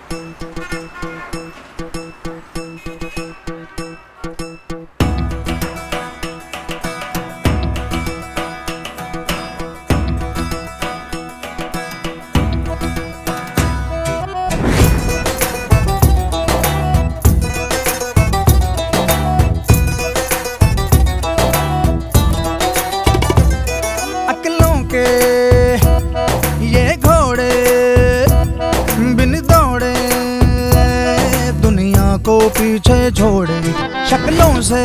ये घोड़े बिन दौड़े दुनिया को पीछे छोड़े, शक्लों से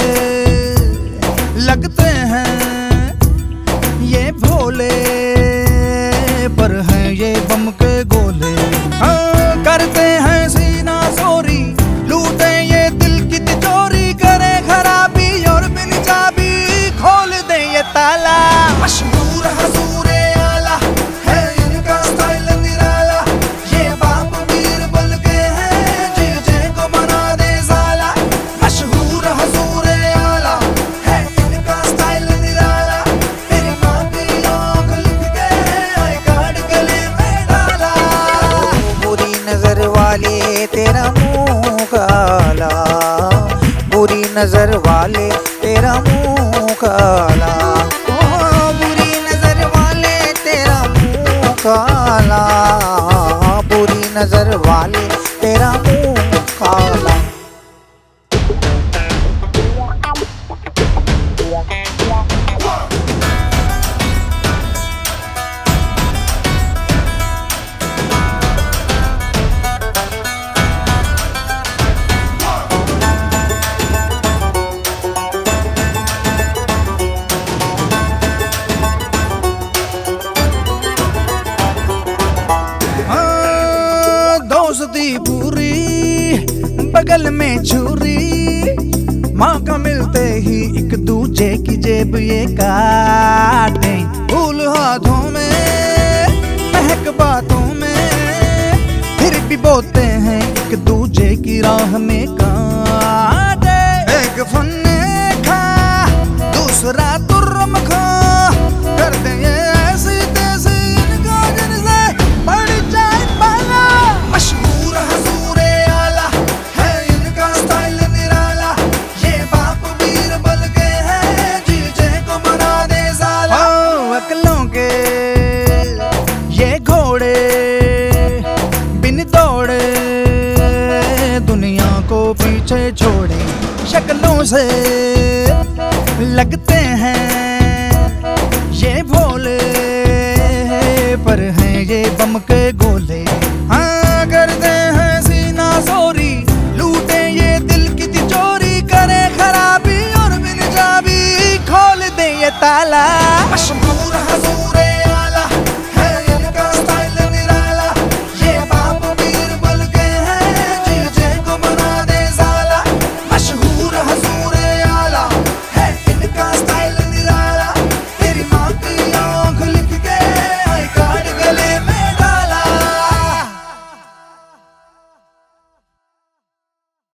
लगते हैं ये भोले, पर हैं ये बम के गोले। हाँ, करते हैं सीना चोरी, लूटे ये दिल की तिजोरी, करे खराबी और बिन चाबी खोल दे ये ताला। मशहूर हजूरे आला है इनका स्टाइल निराला, ये बाप बीरबल के हैं जीजे को बना दे साला। मशहूर हजूरे आला है इनका स्टाइल निराला, मेरी माँ की आँख लिख के आई कार्ड गले में डाला। बुरी नजर वाले तेरा मुंह काला, बुरी नजर वाले तेरा मुंह काला, काला, बुरी नजर वाले तेरा मुंह काला। दोस्ती पूरी बगल में छुरी, मौका मिलते ही एक दूजे की जेब ये काटे, फूल हाथों में महक बातों में, फिर भी बोते हैं एक दूजे की राह में कांटे। एक फन्ने खा दूसरा तुर्रम खा, करते ये ऐसी तैसी इनका जिनसे बढ़ जाए पाला। मशहूर हजूरे आला है इनका स्टाइल निराला, ये बाप बीरबल के हैं जीजे को बना दे साला। अकलों के ये घोड़े बिन दौड़े दुनिया को पीछे छोड़े, शक्लों से लगते हैं ये भोले, पर हैं ये बम के गोले। हाँ, करते हैं सीना चोरी, लूटे ये दिल की तिजोरी, करे खराबी और बिन चाबी खोल दे ये ताला।